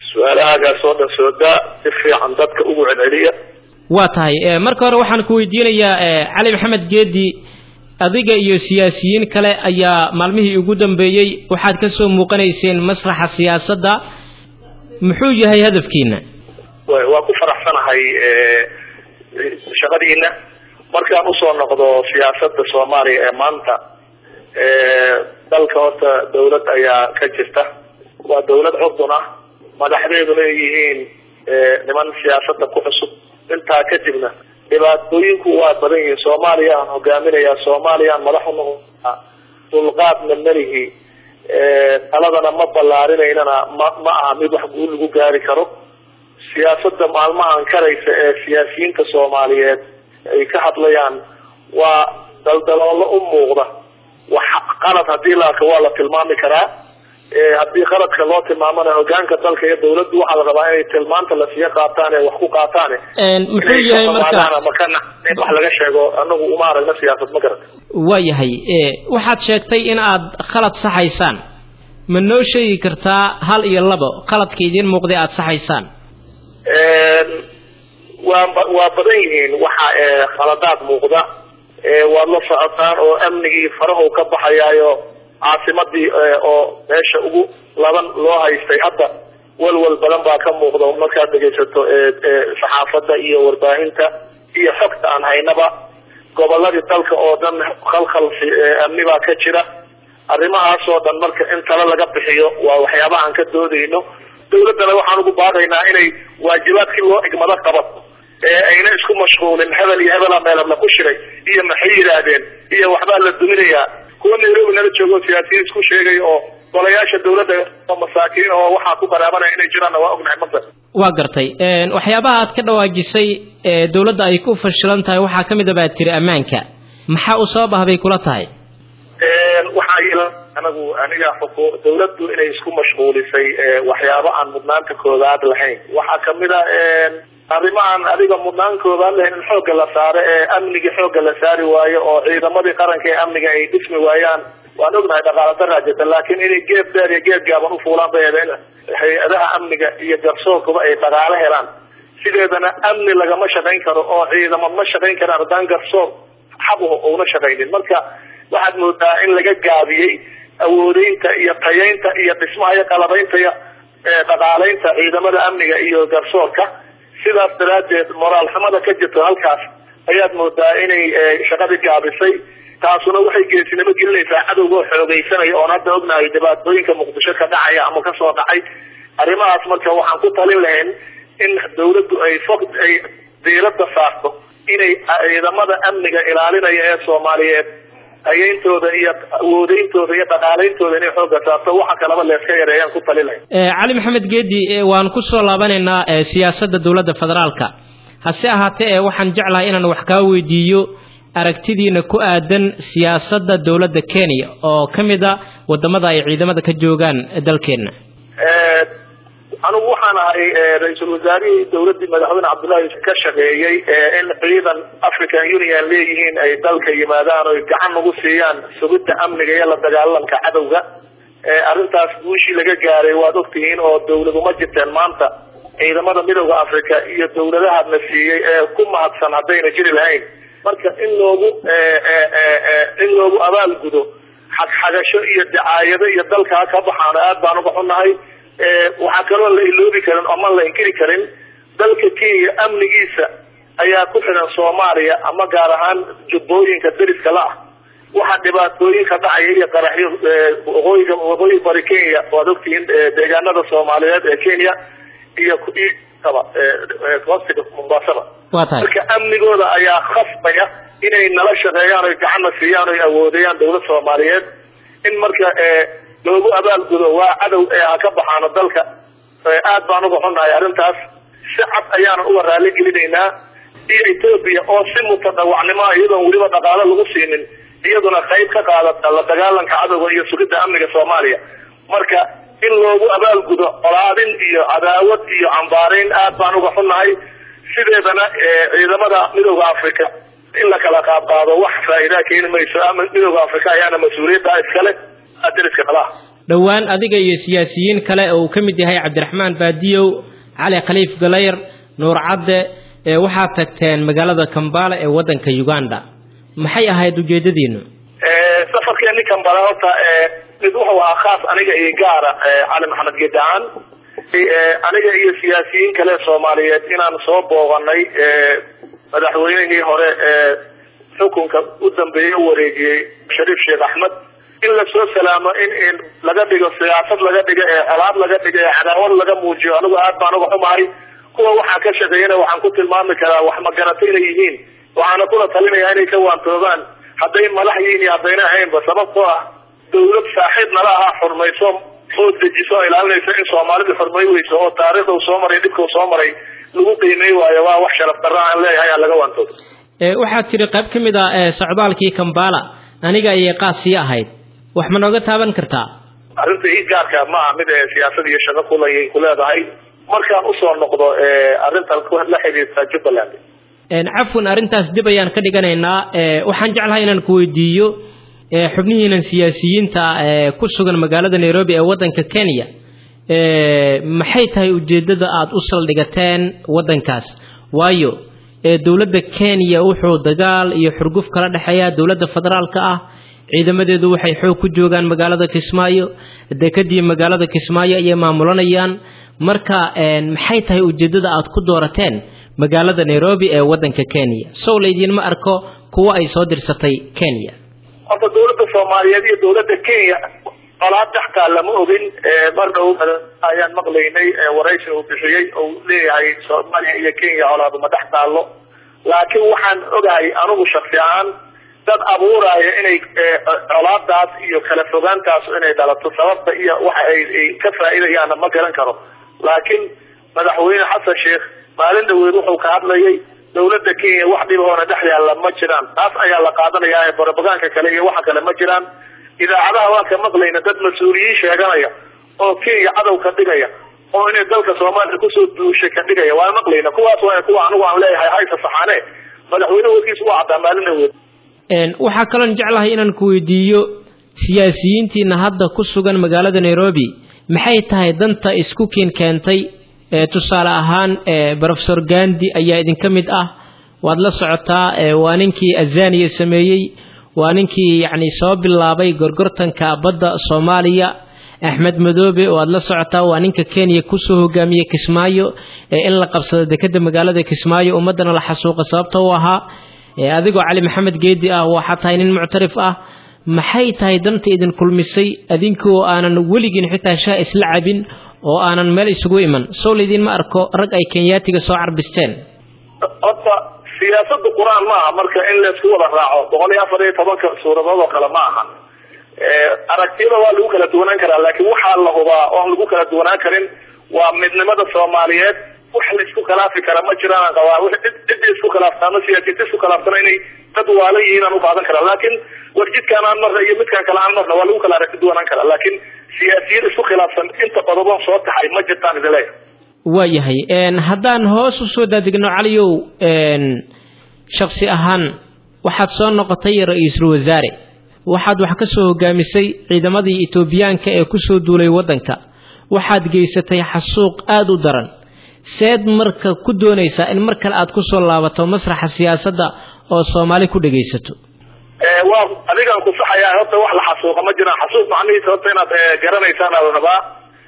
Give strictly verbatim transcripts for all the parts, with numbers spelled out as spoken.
su'aalaha soo dhasooda si fiican dadka ugu celceliya waa tahay marka hore waxaan ku weydiinayaa Cali Maxamed Geedi adiga iyo siyaasiyiin kale ayaa maalmihii ugu dambeeyay waxaad ka soo muuqanayseen masraxa siyaasadda muxuu yahay hadafkiina waa ku faraxsanahay shaqadiina markaan u soo noqdo siyaasadda Soomaaliya ee maanta dalka horta dawlad ayaa ka jirta waa dawlad curdun ah madaxdeedu leeyihiin niman siyaasadda ku cusub intaa kadibna dhibaatooyinku waa badan yihiin Soomaaliya aan hogaaminayaa Soomaaliya madax u noqon dulqaadna malihi taladana ma ballaarinayna ma aha mid wax guul lagu gaari karo siyaasadda maalmahan karaysa ee siyaasiyiinta Soomaaliyeed ay ka hadlayaan waa daldaloolo u muuqda wax qalad hadii la ka wala tilmaami karaa ee hadii qaladka loo tilmaamana hogaanka dalka iyo dawladdu waxa la rabaa inay tilmaanta la siiyo qaataan ee wax ku qaataan een muxuu yahay marka makana in wax laga sheego anagu uma aragna siyaasad ma garata waa yahay ee waxaad sheegtay in aad qalad saxaysaan ma noo sheegi kartaa hal iyo labo qaladka idin muuqday aad saxaysaan een waa waa badan yihiin waxa ee qaladaad muuqda ee waa la socotaan oo amnigii faraha ka baxayaayo caasimadii oo meesha ugu laban loo haystay hadda walwal badan baa ka muuqda marka dhageysato ee saxaafadda iyo warbaahinta iyo xogta aan haynaba gobolladii dalka oo dhan khalkhal amni baa ka jira arrimahaas oo dhan marka in tala laga bixiyo waa waxyaabaha aan ka doodayno dawladana waxaan ugu baaqaynaa inay waajibaadkii loo igmada qabato ee ayna isku mashquulin hebel iyo hebel meel la ku shiray iyo maxay yiraahdeen iyo waxba la duminayaa kuwa Nairobi nala joogo siyaasiyiin isku sheegay oo golayaasha dawladda oo masaakiin oo waxa ku baraabanay inay jiraan waa ognahay marka waa gartay een waxyaabaha aad ka dhawaajisay ee dawladda ay ku fashilan tahay waxa kamid ah tiri amaanka maxaa u soo bahday kula tahay een waxa ila anagu aniga xuquuq dawladdu inay isku mashquulisay waxyaabo aan mudnaanta koodaad lahayn waxa kamid ah een arrimahan adiga mudnaankooda leh in xoog la saaro ee amniga xoog la saari waayo oo ciidamadii qaranka ee amniga ay dhismi waayaan waan ognahay dhaqaalaha raajada laakiin inay geeb dheer iyo geeb gaaban u fuulaan bayadeen hay'adaha amniga iyo garsoorkuba ay dhaqaale helaan sideedana amni lagama shaqayn karo oo ciidamo ma shaqayn karaan haddaan garsoor xab oo una shaqaynin marka waxaad moodaa in laga gaabiyey awoodeynta iyo tayeynta iyo dhismaha iyo qalabaynta iyo dhaqaalaynta ciidamada amniga iyo garsoorka sidaas daraadeed moraal xumada ka jirto halkaas ayaad moodaa inay shaqadii gaabisay taasuna waxay geesinimo gelinaysaa cadowga xoogaysanaya oo hadda ognahay dhibaatooyinka muqdisho ka dhacaya ama ka soo dhacay arrimahaas marka waxaan ku talin lahayn in dawladdu ay fog ay diiradda saarto inay ciidamada amniga ilaalinaya ee Soomaaliyeed ayintooda iyo awoodeyntooda iyo dhaqaaleyntooda inay xoog saarto waxa kalaba la iska yareeyaan ku talin lahayn ee Cali Maxamed Geedi waan ku soo laabanaynaa siyaasadda dawladda federaalka hase ahaatee waxaan jeclahay inaan wax ka weydiiyo aragtidiina ku aadan siyaasadda dawladda Kenya oo kamid ah wadamada ay ciidamada ka joogaan dalkeena ee anigu waxaan ahay ra'iisul wasaarihii dawladda madaxweyne Cabdullaahi ka shaqeeyay in ciidan African Union leeyihiin ay dalka yimaadaan oo gacan ugu siiyaan sugidda amniga iyo la dagaalanka cadawga ee arintaas guushi laga gaaray waad ogtihiin oo dawladdu ma jirteen maanta ciidamada midowga Afrika iyo dawladaha la siiyay ee ku mahadsan hadayna jiri lahayn marka in loogu in loogu abaal gudo xaq xagasho iyo dacaayado iyo dalka ka baxaan aad baan uga xunahay ee waxa kale oo la iloobi karin ama la inkiri karin dalka Kenya amnigiisa ayaa ku xiran Soomaaliya ama gaar ahaan jubbooyinka dariska la ah waxa dhibaatooyinka dhacaya iyo qaraxyo waqooyiga waqooyi bari Kenya oo ogtiin deegaanada Soomaaliyeed ee Kenya iyo kaba ee qostiga Mombasa marka amnigooda ayaa khasbaya inay nala shaqeeyaan oo gacan siiyaan oo awoodayaan dawladda Soomaaliyeed in marka ee loogu abaal gudo waa cadow ee ka baxaana dalka aad baan uga xunahay arintaas si cad ayaan u waraali gelinaynaa iyo Ethiopia oo si mutadawacnimo iyadoo waliba dhaqaale lagu siinin iyaduna qayb ka qaadata la dagaalanka cadowga iyo sugidda amniga Soomaaliya marka in loogu abaal gudo qolaadin iyo cadaawad iyo cambaarayn aad baan uga xunahay sideedana ciidamada midowga Afrika in la kala qaado wax faa'iido keenayso ama midowga Afrika ayaana mas'uuliyadda iskale adriska kala dhawaan adiga iyo siyaasiyiin kale oo ka mid yahay Cabdiraxmaan Baadiyow Cali Khaliif Galayr Nuur Cadde ee waxa tagteen magaalada Kampala ee wadanka Uganda maxay ahayd ujeedadiinu ee safarkeenni Kampala horta ee mid wuxuu ahaa khaas aniga iyo gaara Cali Maxamed Geedaan ee aniga iyo siyaasiyiin kale Soomaaliyeed inaan soo booqanay ee madaxweynihii hore ee xukunka u dambeeyay wareegiyay Shariif Sheekh Ahmed in la soo salaamo in in laga dhigo siyaasad laga dhigo ee alaab laga dhigo ee cadaawad laga muujiyo anigu aad baan uga xumahay kuwa waxa ka shaqeeyana waxaan ku tilmaami karaa wax ma garatay inay yihiin waxaana kula talinayaa inay ka waantoobaan hadday madax yihiin iyo haddayna ahaynba sababtoo ah dawlad saaxiib nala ah xurmayso oo dejiso ilaalinaysa in Soomaalidu xurmay weyso oo taariikhda soo maray dhibka soo maray lagu qiimeeyo waayo waa wax sharaf darro aan leeyahay laga waantoobo ee waxa tiri qayb kamid ah ee socdaalkii Kampala aniga ay qaasi ahayd wax ma nooga taaban kartaa arrinta ii gaarka ma ah mid siyaasad iyo shaqo kulayay ku leedahay markaan u soo noqdo ee arrintan ku la xiriirta Jubaland een afwan arrintaas dib ayaan ka dhiganaynaa ee waxaan jeclahay inaan ku weydiiyo ee xubnihiina siyaasiyiinta ee ku sugan magaalada Nairobi ee wadanka Kenya ee maxay tahay ujeedada aad u saldhigateen wadankaas waayo ee dawladda Kenya wuxuu dagaal iyo xurguf kala dhaxeeya dawladda federaalka ah ciidamadeedu waxay xoog ku joogan magaalada Kismaayo dekedii magaalada Kismaayo ay maamulanayaan marka een maxay tahay ujeedada aad ku doorateen magaalada Nairobi ee wadanka Kenya soo leedin ma arko kuwa ay soo dirsatay Kenya horta dawladda Soomaaliyeed iyo dawladda Kenya qalaad dhaxka lama ogin mar dhow ayaan maqlaynay waraysi uu bixiyay oo leeyahay Soomaaliya iyo Kenya colaad ma dhaxtaalo laakiin waxaan ogahay anigu shakhsiyan dad abuuraya inay colaadaas iyo kala fogaantaas inay dhalato sababta iyo waxa ay ka faa'iidayaan ma garan karo laakiin madaxweyne Xasan Sheekh maalin dhaweed wuxuu ka hadlayay dawladda Kenya wax dhib ah oo dhaxyaala ma jiraan taas ayaa la qaadanayaa propaganda kale iyo waxa kale ma jiraan idaacadaha waa ka maqlayna dad mas'uuliyiin sheeganaya oo Kenya cadow ka dhigaya oo inay dalka Soomaaliya ku soo duushay ka dhigaya waa maqlayna kuwaas waa kuwa anigu aan leeyahay haysa saxane madaxweyne wakiis waa cadda maalin dhaweed een waxa kale jeclahay inaan ku weydiiyo siyaasiyiintiina hadda ku sugan magaalada Nairobi maxay tahay danta isku keen keentay ee tusaale ahaan ee Professor Gandhi ayaa idin kamid ah waad la socotaa ee waa ninkii Azaniya sameeyay waa ninkii yaani soo bilaabay gorgortanka badda Soomaaliya Ahmed Madoobe waad la socotaa waa ninka Kenya ku soo hogaamiyay Kismaayo ee in la qabsado dekedda magaalada Kismaayo ummadana la xasuuqa sababta oo ahaa ee adigoo Cali Maxamed Geedi ah waxa tahay nin muctarif ah maxay tahay danta idin kulmisay adinkoo aanan weligin xitaa shaa isla cabin oo aanan meel isugu iman soo leedin ma arko rag ay Kenyaatiga soo carbisteen horta siyaasadda Quraan ma aha marka in la isku wada raaco boqol iyo afar iyo toban suuradood oo kale ma aha ee aragtiyada waa lagu kala duwanaan karaa laakiin waxa la hubaa oo lagu kala duwanaan karin waa midnimada Soomaaliyeed wax la isku khilaafi kara ma jiraan qabaa wax dib isku khilaaftaan siyaasad isku khilaaftaan inay dad waalayiin aan u qaadan kara laakiin warjidkan aan marna iyo midkan kale aan marna waa lagu kala aragti duwanaan kara laakiin siyaasiyiin isku khilaafsan inta qodobo soo taxay ma jirtaan idilay waayahay een haddaan hoos u soo daadegno Caliyow een shakhsi ahaan waxaad soo noqotay ra'iisul wasaare waxaad wax ka soo hogaamisay ciidamadii Itoobiyaanka ee ku soo duulay wadanka waxaad geysatay xasuuq aad u daran seed marka ku doonaysa in markale aad ku soo laabato masraxa siyaasadda oo Soomaali ku dhageysato ee waa adigan ku saxayaa horta wax la xasuuqa ma jiraan xasuuq macnihiisu horta inaad garanaysaan oo rabaa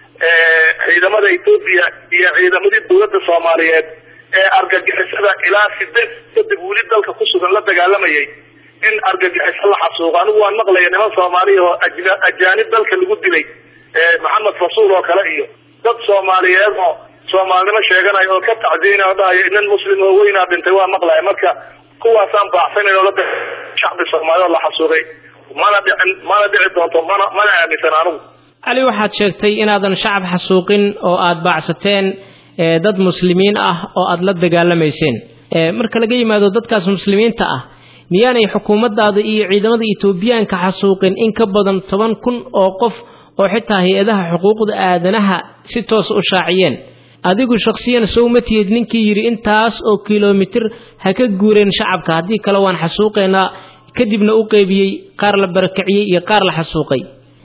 ee ciidamada Itoobiya iyo ciidamadii dawladda Soomaaliyeed ee argagixisada ilaa sideed kadib wali dalka ku sugan la dagaalamayay in argagixisada la xasuuqa anigu waan maqlayaa niman Soomaali oo ajaanib dalka lagu dilay ee Maxamed Rasuul oo kale iyo dad Soomaaliyeed oo Soomaalnimo sheeganay oo ka tacdiinay oo in muslim oo weyn aad intay waa maqlay marka kuwaas aan baaxsanay oo la shacbi Soomaaliyeed la xasuuqay mana dhicin mana dhici doonto mana mana aaminsan anigu Ali waxaad sheegtay inaadan shacab xasuuqin oo aad baacsateen ee dad muslimiin ah oo aad la dagaalameyseen ee marka laga yimaado dadkaas muslimiinta ah miyaanay xukuumaddaada iyo ciidamada Itoobiyaanka xasuuqin in ka badan toban kun oo qof oo xitaa hay'adaha xuquuqda aadanaha si toos u shaaciyeen adigu shakhsiyan soo ma tiid ninkii yiri intaas oo kiiloomitir ha ka guureen shacabka hadii kale waan xasuuqeena kadibna u qeybiyay qaar la barakiciyay iyo qaar la xasuuqay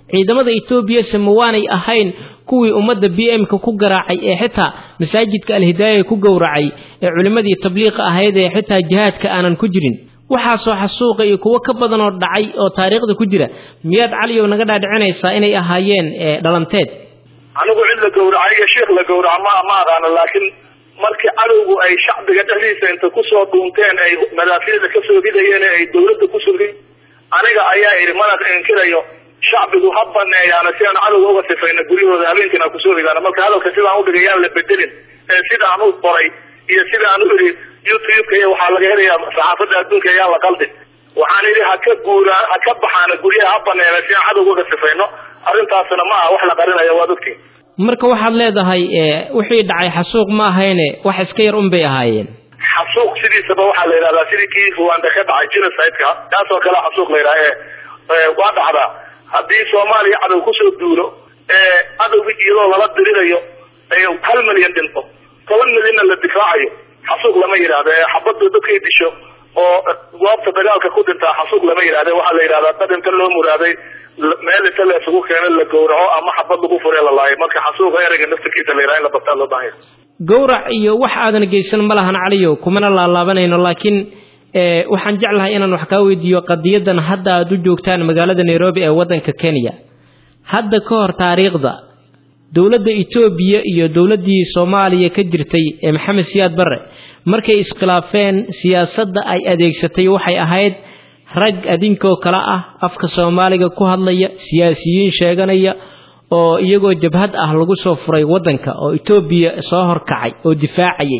ciidamada Itoobiya samawaanay ahayn kuwii ummadda B M ka ku garaacay ee xitaa masaajidka Al-Hidaayah ku gowracay ee culimadii tabliiq ahayd ee xitaa jihaadka aanan ku jirin waxa soo xasuuqa iyo kuwa ka badan oo dhacay oo taariikhda ku jira miyaad cali oo naga dhaadhicinaysa inay ahaayeen dhalanteed anigu cid la gowracay iyo sheekh la gowrac ma ma aqaan laakiin markii cadowgu ay shacbiga dhexdiisa inta ku soo dhuunteen ay madaafiyada ka soo ridayeen ay dawladda ku sugay aniga ayaa iri mana inkirayo shacbigu habbaneeyana si aan cadowga uga sifayna guriyooda habeenkina ku soo ridana marka hadalka sidaan u dhigayaan la bedelin ee sidaan u qoray iyo sidaan u iri YouTube iyo waxa laga helayaa saxaafada adduunka ayaa la qalday waxaan iri ha ka guura ha ka baxaana guriyaha habbaneeyana si aan cadowga uga sifayno arrintaasna ma aha wax la qarinayo waa dadkii marka waxaad leedahay wixii dhacay xasuuq ma ahayne wax iska yar un bay ahaayeen xasuuq sidiisaba waxa la yiraahdaa sidii kii Rwanda ka dhacay genocide-ka taas oo kale xasuuq la yiraahdaa waa dhacda haddii Soomaaliya cadow ku soo duulo ee cadowga iyadoo lala dirirayo ay hal milyan dhinto toban milyan la difaacayo xasuuq lama yiraahdo xabadu dadkay disho oo goobta dagaalka ku dhinta xasuuq lama yiraahdo waxa la yiraahdaa dad inta loo muraaday meel inta la isugu keenay la gowraco ama xabad lagu furay la laayay marka xasuuq erayga naftiisa la yiraahdo la bataan loo baahan gowrac iyo wax aadan geysan malahan caliyo kumana la laabanayno laakiin ee waxaan jeclahay inaan wax ka weydiiyo qadiyadan hadda aad u joogtaan magaalada Nairobi ee wadanka Kenya hadda ka hor taariikhda dawladda Itoobiya iyo dawladdii Soomaaliya ka jirtay ee Maxamed Siyaad Barre markay iskhilaafeen siyaasadda ay adeegsatay waxay ahayd rag adinkoo kala ah afka Soomaaliga ku hadlaya siyaasiyiin sheeganaya oo iyagoo jabhad ah lagu soo furay wadanka oo Itoobiya soo horkacay oo difaacayay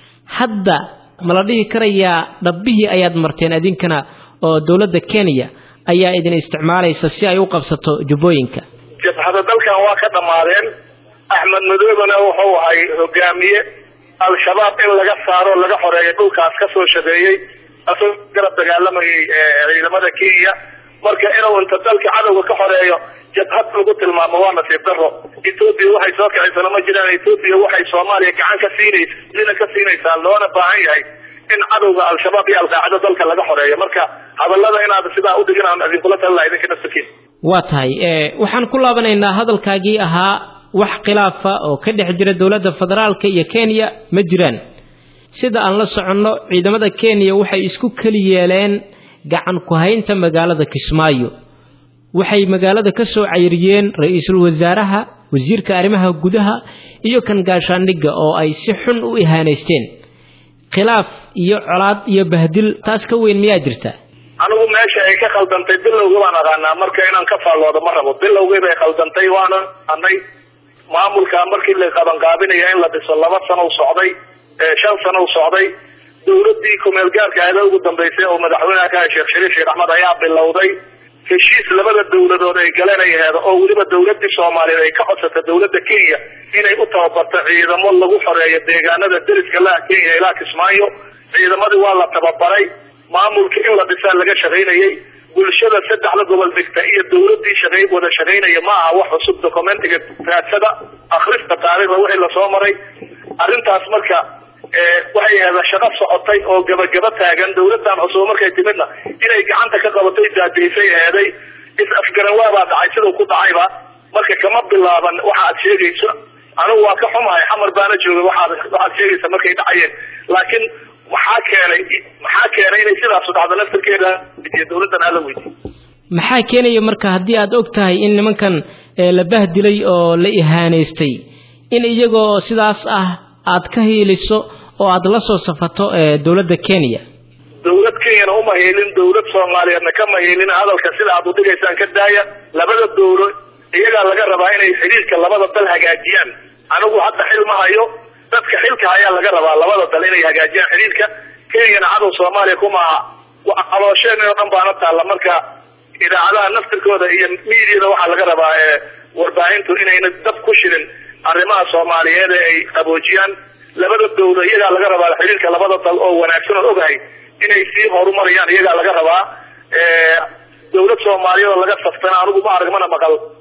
hadda ma la dhihi karayaa dhabbihii ayaad marteen adinkana oo dawladda Kenya ayaa idin isticmaalaysa si ay u qabsato jubbooyinka jabhada dalkan waa ka dhamaadeen Axmed Madoobana wuxuu ahay hogaamiye al-shabaab in laga saaro laga xoreeyo dhulkaas ka soo shadeeyay asoo garab dagaalamayay ciidamada Kenya marka inuu inta dalka cadawga ka xoreeyo jabhad lagu tilmaamo waa nasiib darro Itoobiya waxay soo kacaysaa ma jiraan Itoobiya waxay Soomaaliya gacan ka siinaysaa dina ka siinaysaa loona baahan yahay in cadawga al-shabaab iyo al-qaacida dalka laga xoreeyo marka hadallada inaad sidaa u dhigaan adin kula talaa idinka nafsikiin waa tahay ee waxaan ku laabanaynaa hadalkaagii ahaa wax khilaafa oo ka dhex jira dawladda federaalka iyo Kenya ma jiraan sida aan la soconno ciidamada Kenya waxay isku kali yeeleen gacan ku haynta magaalada Kismaayo waxay magaalada ka soo cayriyeen ra'iisul wasaaraha wasiirka arrimaha gudaha iyo kan gaashaandhigga oo ay si xun u ihaaneysteen khilaaf iyo colaad iyo bahdil taas ka weyn miyaa jirta anigu meesha ay ka khaldantay bilowga waan aqaanaa marka inaan ka faalloodo ma rabo bilowgii bay khaldantay waana anay maamulka markii la qaban qaabinaya in la dhiso laba sano u socday ee shan sano u socday dawladdii kumeel gaarka ah ugu dambeysay oo madaxweynaha ka Sheekh Shariif Sheekh Ahmed ayaa bilowday heshiis labada dawladood ay galanayeen oo waliba dawladda Soomaaliyeed ay ka codsatay dawladda Kenya inay u tababarto ciidamo lagu xoreeyo deegaanada deriska la Kenya ilaa Kismaayo ciidamadii waa la tababaray maamulka in la dhisaa laga shaqeynayay bulshada saddexda gobol degta iyo dawladdii shaqeey wada shaqeynaya ma aha wax cusub dokumentiga raadsada akhrista taariikhda wixii la soo maray arrintaas marka ee waxay ahayd shaqo socotay oo gabagaba taagan dawladdan cusub markay timidna inay gacanta ka qabatay daadiisay eeday is afgaran waa dhacay sidoo ku dhacayba marka kama bilaaban waxa aad sheegayso anigu waa ka xumahay xamar baana jooga waxa aad sheegayso markay dhacayeen laakiin waxa keenay waxa keenay inay sidaas u dhacdo naftirkeeda iyo dawladdan ala weydiin maxaa keenaya marka haddii aad og tahay in nimankan la bahdilay oo la ihaaneystay in iyagoo sidaas ah aad ka heeliso oo aad la soo safato dawladda Kenya dawlad Kenya uma heelin dawlad Soomaaliyeedna kama heelin hadalka sida aad u dhigaysaan ka daaya labada dawlad iyaga laga rabaa inay xiriirka labada dal hagaajiyaan anigu hadda xilma hayo dadka xilka ayaa laga rabaa labada dal inay hagaajiyaan xiriirka Kenya cadow Soomaaliya kuma waa aloosheena oo dhan baana taala marka idaacadaha naftirkooda iyo media waxa laga rabaa ee warbaahintu inayna dab ku shirin arrimaha Soomaaliyeed ay qaboojiyaan labada dawlad iyaga laga rabaa xiriirka labada dal oo wanaagsan oo ogahay inay sii horumariyaan iyaga laga rabaa ee dawlad Soomaaliyeed laga saftana anigu ma aragmana maqal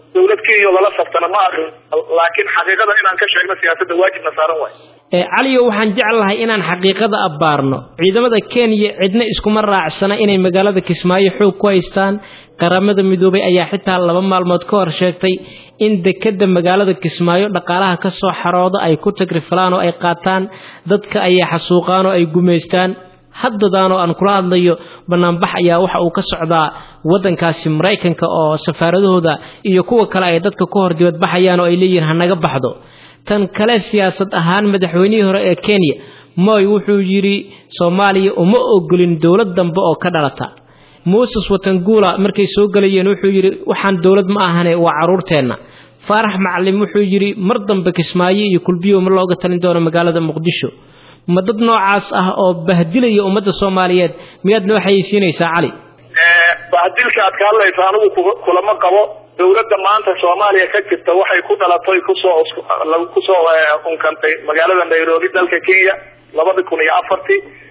dawlad Kenya lala saftana ma arkin laakiin xaqiiqada inaan ka sheegno siyaasadda waajibna saaran waay ee caliyo waxaan jeclahay inaan xaqiiqada abaarno ciidamada Kenya cidna iskuma raacsana inay magaalada Kismaayo xoog ku haystaan qaramada midoobay ayaa xitaa laba maalmood ka hor sheegtay in dekada magaalada Kismaayo dhaqaalaha ka soo xarooda ay ku tagriflaan oo ay qaataan dadka ay xasuuqaan oo ay gumeystaan haddadaano aan kula hadlayo banaanbax ayaa waxa uu ka socdaa wadankaasi Mareykanka oo safaaradooda iyo kuwa kale ay dadka ku hor dibad baxayaan oo ay leeyihiin hanaga baxdo tan kale siyaasad ahaan madaxweynihii hore ee Kenya Moi wuxuu yiri Soomaaliya uma ogolin dawlad dambe oo ka dhalata Moses Watangula markay soo galayeen wuxuu yiri waxaan dawlad ma ahane waa caruurteena Faarax Macallim wuxuu yiri mar dambe Kismaayo iyo Kulbiyo ma looga talin doono magaalada Muqdisho madad noocaas ah oo bahdilaya ummadda Soomaaliyeed miyaad noo xayeysiinaysaa cali ee bahdilka aad ka hadlaysaa anigu kulama qabo dawladda maanta Soomaaliya ka jirta waxay ku dhalatay ku soo ku soo unkantay magaalada Nairobi dalka Kenya laba kun iyo afar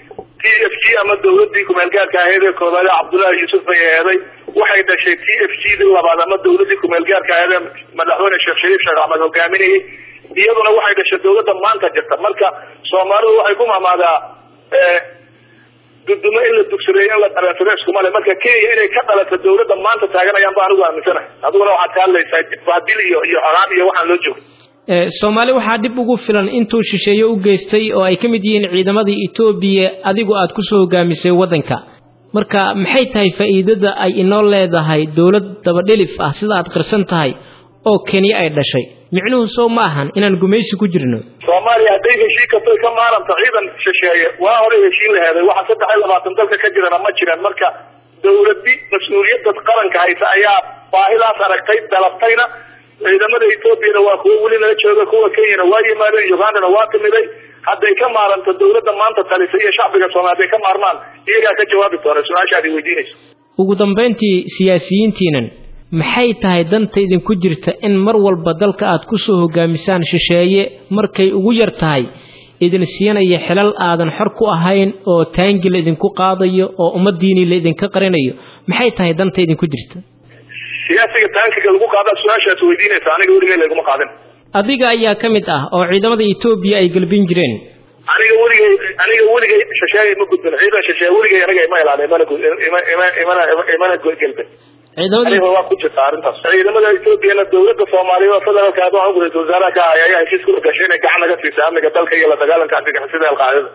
T F G ama dawladii ku meel gaarka ahayd ee koobaad Cabdullaahi Yuusuf ay ahayd waxay dhashay T F G labaad ama dawladii ku meel gaarka ahayd madaxweyne Sheekh Shariif Sheekh Ahmed hogaaminayay iyaduna waxay dhashay dawladda maanta jirta marka Soomaalidu waxay ku maamaadaa ee duduma in la dugsiray in la taranto isku male marka Kenya inay ka dhalato dawladda maanta taaganayaan baa anigu aaminsanahay adiguna waxaad ka hadlaysaa baadil iyo iyo xaraam iyo waxaan loo joogo ee Soomaali waxa dib ugu filan intuu shisheeyo u geystay oo ay kamid yihiin ciidamadii Itoobiya adigu aad ku soo hogaamisay wadanka marka maxay tahay faa'iidada ay inoo leedahay dawlad daba dhelif ah sida aad qarsan tahay oo Kenya ay dhashay micnuhu soo maahan inaan gumeysi ku jirno Soomaaliya haday heshiis ka ka maaranta ciidan shisheeye waa hore heshiis lahayd waxa saddex iyo labaatan dalka ka jirana ma jiraan marka dawladdi mas'uuliyadda qaranka haysa ayaa baahidaas aragtay dalabtayna ciidamada Itoobiya waa kuwa wali la jooga kuwa Kenya waa yimaadeen Uganda waa timiday haday ka maaranta dawladda maanta talisay iyo shacbiga Soomaaliyeed ka maarmaan iyaga ka jawaabi doona su'aashaadi weydiinayso ugu dambeyntii siyaasiyiintiinan maxay tahay danta idin ku jirta in mar walba dalka aad ku soo hogaamisaan shisheeye markay ugu yar tahay idin siinaya xilal aadan xor ku ahayn oo taangil idin ku qaadayo oo ummadiini la idin ka qarinayo maxay tahay danta idin ku jirta siyaasiga taankiga lagu qaada su'aashaas weydiinaysa aniga weligeed lagu qaadan adiga ayaa kamid ah oo ciidamada Itoobiya ay galbin jireen aniga weligeed aniga weligeed shisheeye ma gudbin ciidan shisheeye weligeed anaga ima ilaalay mana ima ima ima galbin ciidamada waa ku jirta arintaas ciidamada Itoobiya dawladda Soomaaliya oo federaalka ah oo guriyay wasaaraha ayaa heshiis ku gashay inay gacan naga siisay amniga dalka iyo la dagaalanka argagixisada Al-Qaa'ida